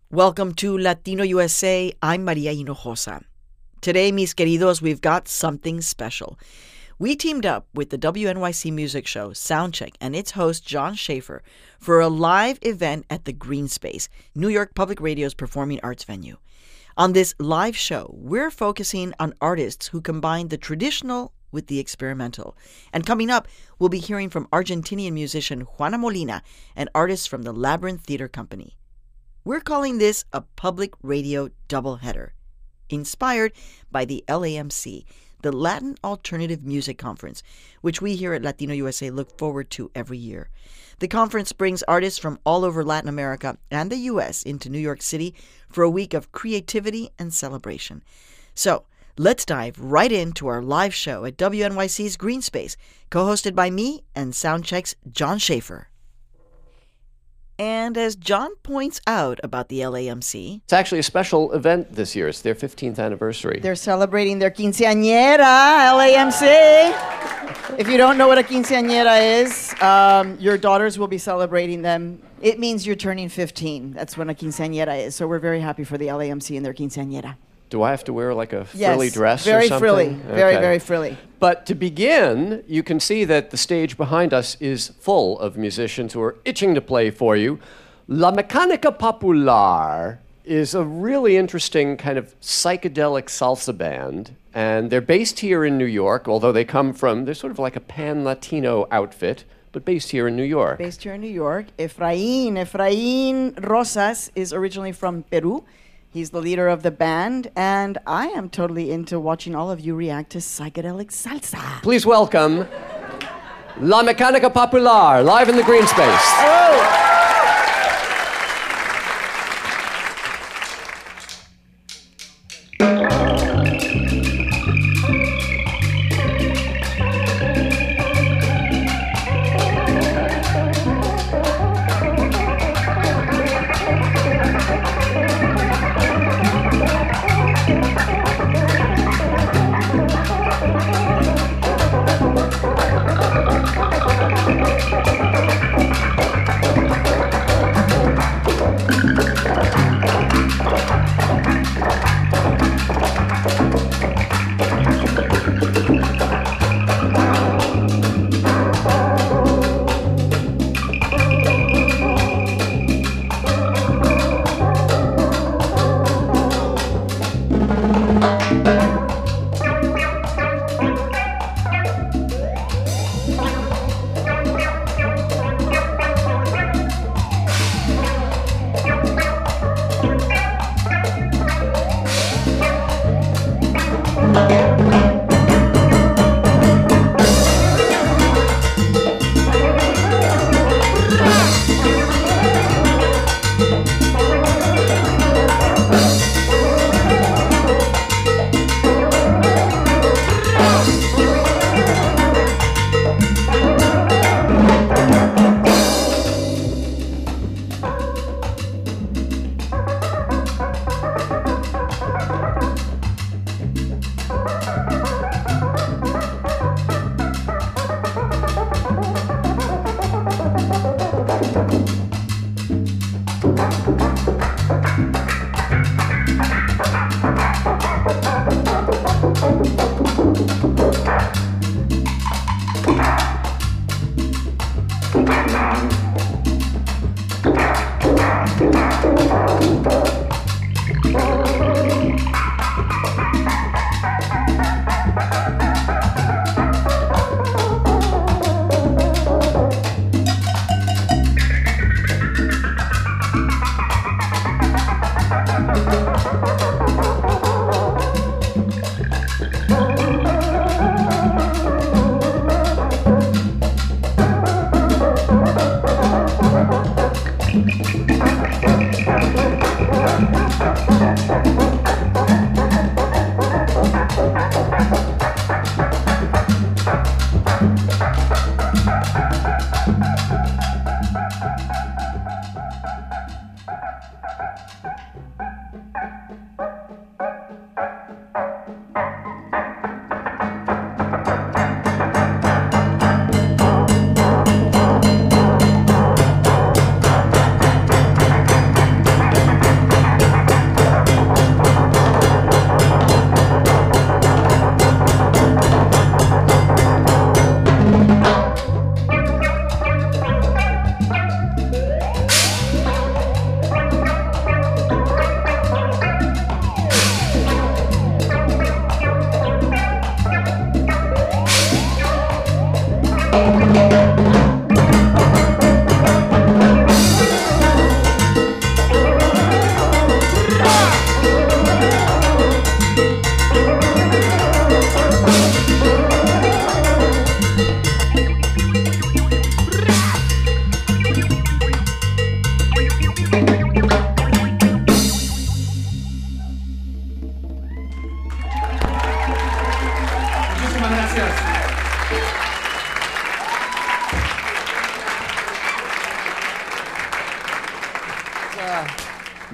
Welcome to Latino USA. I'm Maria Hinojosa. Today, mis queridos, we've got something special. We teamed up with the WNYC music show Soundcheck and its host John Schaefer for a live event at the Green Space, New York Public Radio's performing arts venue. On this live show, we're focusing on artists who combine the traditional with the experimental. And coming up, we'll be hearing from Argentinian musician Juana Molina and artists from the Labyrinth Theater Company. We're calling this a public radio doubleheader, inspired by the LAMC, the Latin Alternative Music Conference, which we here at Latino USA look forward to every year. The conference brings artists from all over Latin America and the U.S. into New York City for a week of creativity and celebration. So, let's dive right into our live show at WNYC's Green Space, co-hosted by me and Soundcheck's John Schaefer. And as John points out about the LAMC, it's actually a special event this year. It's their 15th anniversary. They're celebrating their quinceañera, LAMC. If you don't know what a quinceañera is, your daughters will be celebrating them. It means you're turning 15. That's when a quinceañera is. So we're very happy for the LAMC and their quinceañera. Do I have to wear like a frilly dress or very something? Frilly. Okay. Very, very frilly. But to begin, you can see that the stage behind us is full of musicians who are itching to play for you. La Mecánica Popular is a really interesting kind of psychedelic salsa band, and they're based here in New York, although they're sort of like a pan-Latino outfit, but based here in New York. Based here in New York. Efraín Rosas is originally from Peru. He's the leader of the band, and I am totally into watching all of you react to psychedelic salsa. Please welcome La Mecánica Popular, live in the Green Space. Oh.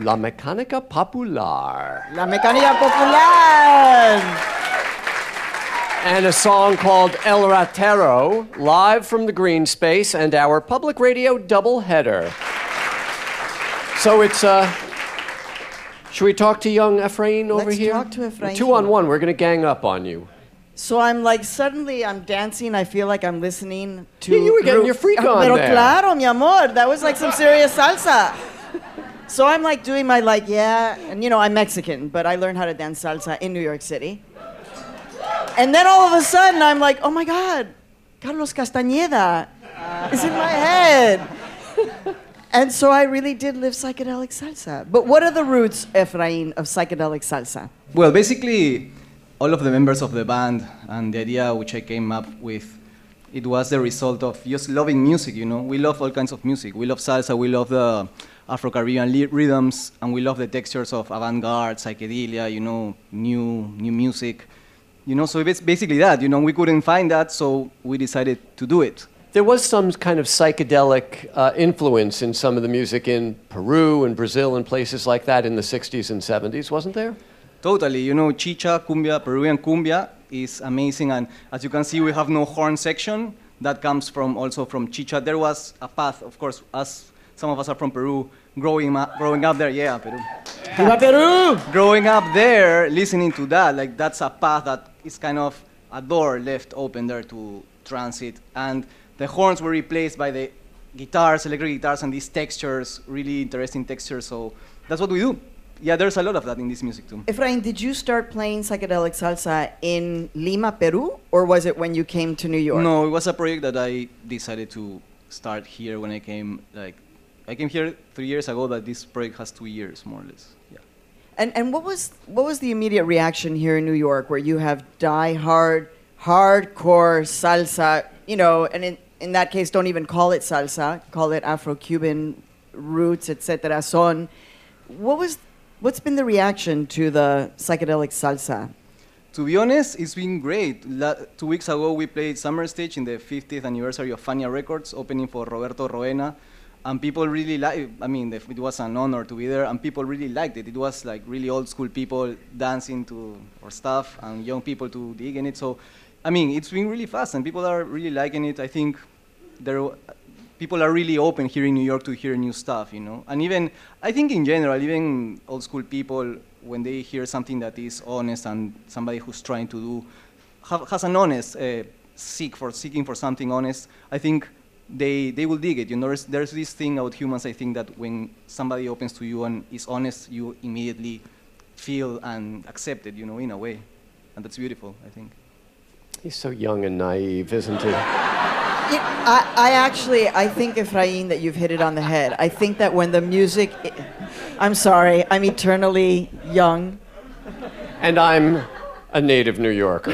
La Mecánica Popular. La Mecánica Popular. And a song called El Ratero, live from the Green Space and our public radio doubleheader. So it's, should we talk to young Efrain over Let's here? talk to Efrain. 2-on-1, we're going to gang up on you. So I'm like, suddenly I'm dancing. I feel like I'm listening to... Yeah, you were getting your freak on Pero there. claro, mi amor. That was like some serious salsa. So I'm like doing my like, yeah. And you know, I'm Mexican, but I learned how to dance salsa in New York City. And then all of a sudden I'm like, oh my God, Carlos Castañeda is in my head. And so I really did live psychedelic salsa. But what are the roots, Efrain, of psychedelic salsa? Well, basically, all of the members of the band and the idea which I came up with, it was the result of just loving music, you know. We love all kinds of music. We love salsa, we love the Afro-Caribbean rhythms, and we love the textures of avant-garde, psychedelia, you know, new music. You know, so it's basically that, you know, we couldn't find that, so we decided to do it. There was some kind of psychedelic influence in some of the music in Peru and Brazil and places like that in the 60s and 70s, wasn't there? Totally, you know, chicha, cumbia, Peruvian cumbia is amazing, and as you can see, we have no horn section. That comes also from chicha. There was a path, of course, as some of us are from Peru, growing up there, yeah, Peru. Viva Peru! Growing up there, listening to that, like that's a path that is kind of a door left open there to transit, and the horns were replaced by the guitars, electric guitars, and these textures, really interesting textures, so that's what we do. Yeah, there's a lot of that in this music too. Efrain, did you start playing psychedelic salsa in Lima, Peru, or was it when you came to New York? No, it was a project that I decided to start here when I came, I came here 3 years ago, but this project has 2 years, more or less, yeah. And what was the immediate reaction here in New York, where you have hardcore salsa, you know, and in that case, don't even call it salsa, call it Afro-Cuban roots, etc. Son. What's been the reaction to the psychedelic salsa? To be honest, it's been great. 2 weeks ago, we played Summer Stage in the 50th anniversary of Fania Records, opening for Roberto Roena. And people really it was an honor to be there, and people really liked it. It was like really old school people dancing to our stuff, and young people to dig in it. So, it's been really fast, and people are really liking it. I think people are really open here in New York to hear new stuff, you know. And even, I think in general, even old school people, when they hear something that is honest and somebody who's trying to do, has an honest, seeking for something honest, I think they will dig it. You know, there's this thing about humans, I think, that when somebody opens to you and is honest, you immediately feel and accept it, you know, in a way. And that's beautiful, I think. He's so young and naive, isn't he? I think, Efrain, that you've hit it on the head. I think that when the music... I'm sorry, I'm eternally young. And I'm a native New Yorker.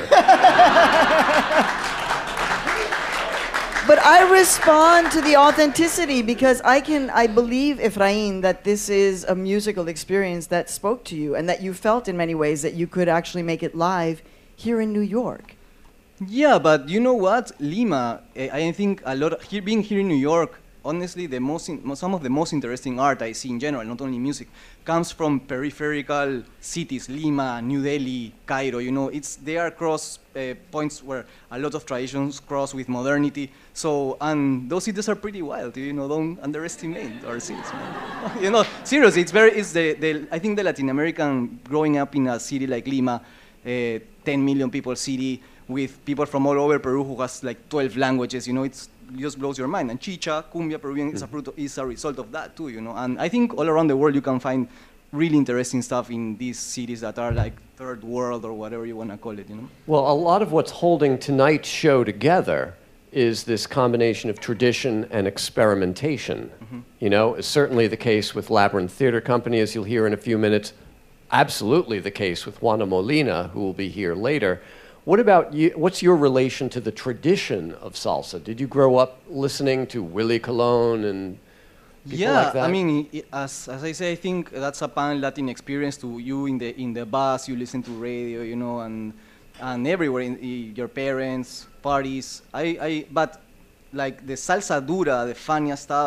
But I respond to the authenticity because I believe, Efrain, that this is a musical experience that spoke to you and that you felt in many ways that you could actually make it live here in New York. Yeah, but you know what? Lima, I think being here in New York, honestly, some of the most interesting art I see in general, not only music, comes from peripheral cities, Lima, New Delhi, Cairo, you know, they are cross points where a lot of traditions cross with modernity. So, and those cities are pretty wild, you know, don't underestimate our cities, man. You know, seriously, I think the Latin American growing up in a city like Lima, 10 million people city, with people from all over Peru who has like 12 languages, you know, it just blows your mind. And chicha, cumbia, Peruvian is a result of that too, you know. And I think all around the world you can find really interesting stuff in these cities that are like third world or whatever you want to call it, you know. Well, a lot of what's holding tonight's show together is this combination of tradition and experimentation. Mm-hmm. You know, it's certainly the case with Labyrinth Theater Company, as you'll hear in a few minutes. Absolutely the case with Juana Molina, who will be here later. What about you? What's your relation to the tradition of salsa? Did you grow up listening to Willie Colon and people like that? I mean, as I say, I think that's a pan-Latin experience. To you in the bus, you listen to radio, you know, and everywhere, your parents, parties. But like the salsa dura, the Fania stuff,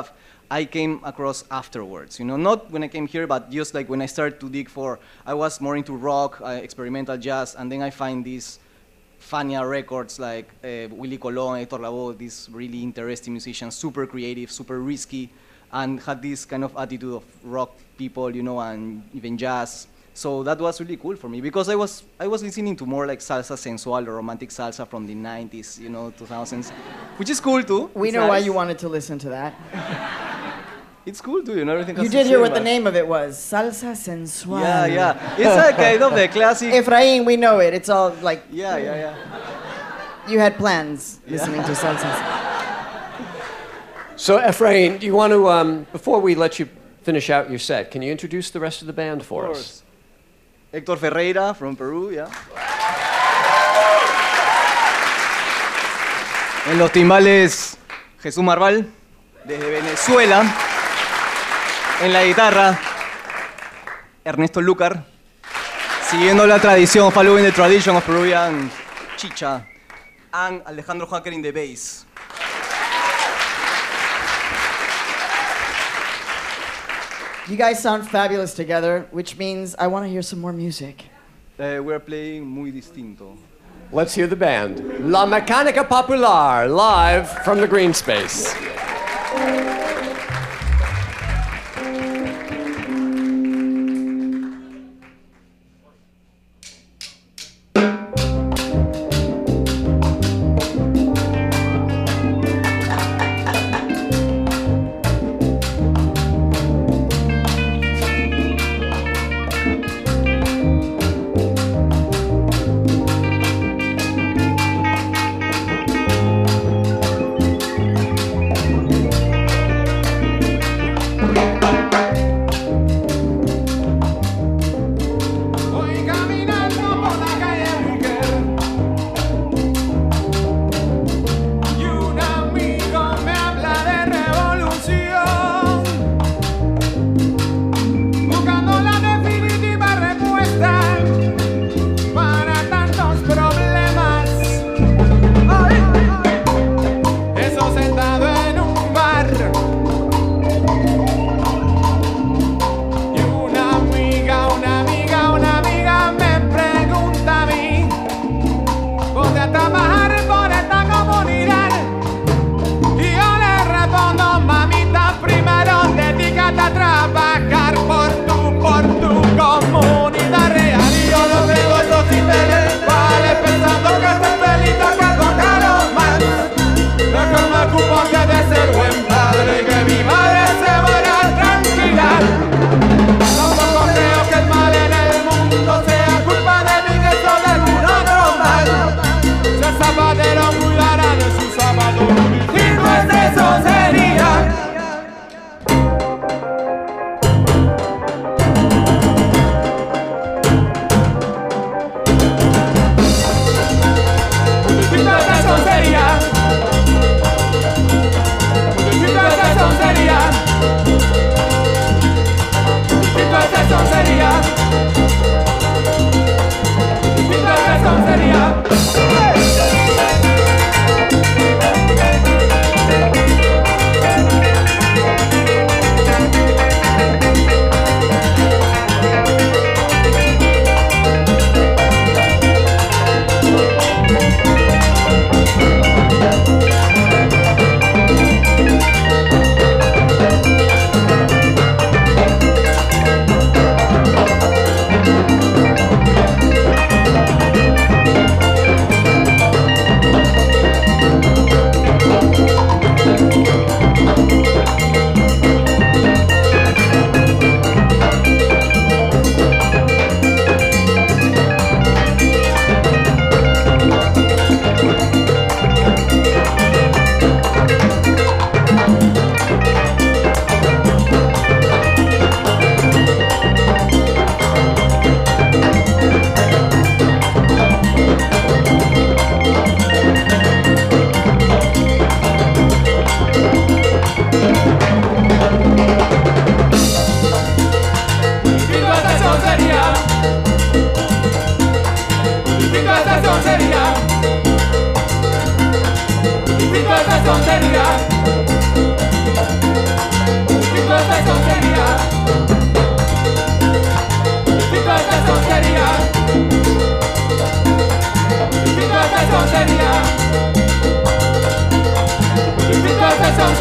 I came across afterwards. You know, not when I came here, but just like when I started to dig for. I was more into rock, experimental jazz, and then I find these Fania records like Willie Colon, Hector Lavoe, these really interesting musicians, super creative, super risky, and had this kind of attitude of rock people, you know, and even jazz. So that was really cool for me because I was listening to more like salsa sensual or romantic salsa from the 90s, you know, 2000s, which is cool too. We It's know why nice. you wanted to listen to that. It's cool too, you know, everything. You has did its hear what the flavor. name of it was. Salsa sensual. Yeah, yeah. It's a kind of the classic. Efrain, we know it. It's all like Yeah. you had plans listening to salsa. So, Efrain, do you want to, before we let you finish out your set, can you introduce the rest of the band for Of us? course. Héctor Ferreira from Peru, yeah. En los timbales, Jesús Marval, desde Venezuela. En la guitarra, Ernesto Lucar. Siguiendo la tradición, following the tradition of Peruvian chicha. And Alejandro Hacker in the bass. You guys sound fabulous together, which means I want to hear some more music. We're playing Muy Distinto. Let's hear the band. La Mecánica Popular, live from the green space.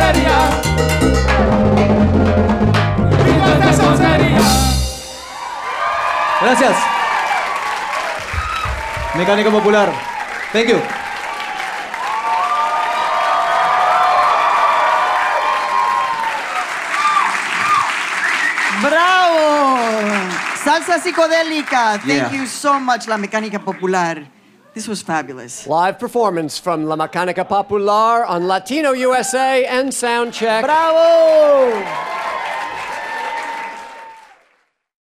seria. Quítate esa seria. Gracias. Mecánica Popular. Thank you. Bravo! Salsa psicodélica. Thank Yeah. you so much, La Mecánica Popular. This was fabulous. Live performance from La Mecánica Popular on Latino USA and Soundcheck. Bravo!